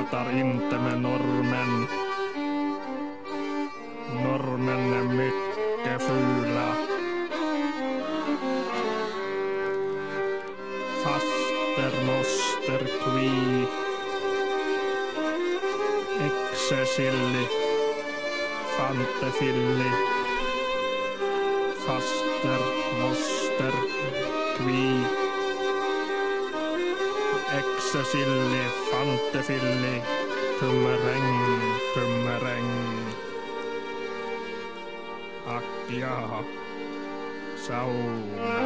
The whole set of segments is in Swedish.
pratar inte med norrmän. Norrmän är mycket fula. Faster moster kvi. Exesilli. Fantefilli. Faster moster kvi. Exesilli. Fantefilli. Tummeräng, tummeräng. Ack ja, sauna.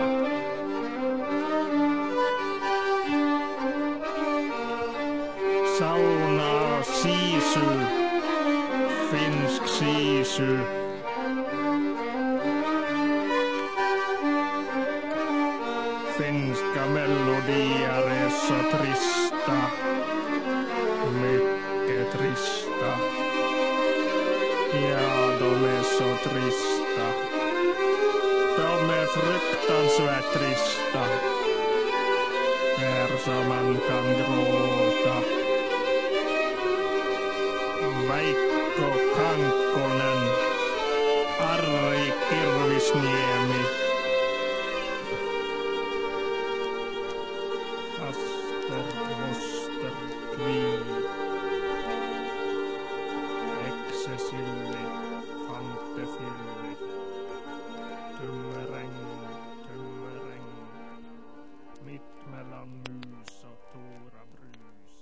Sauna sisu, finsk sisu. Finska melodier är så trista, mycket trista. Ja, de är så trista. De är fruktansvärt trista. Här så man kan gråta. Veikko Kankkonen, Arri Kirvisniemi. Faster, moster, kvi. Exesilli.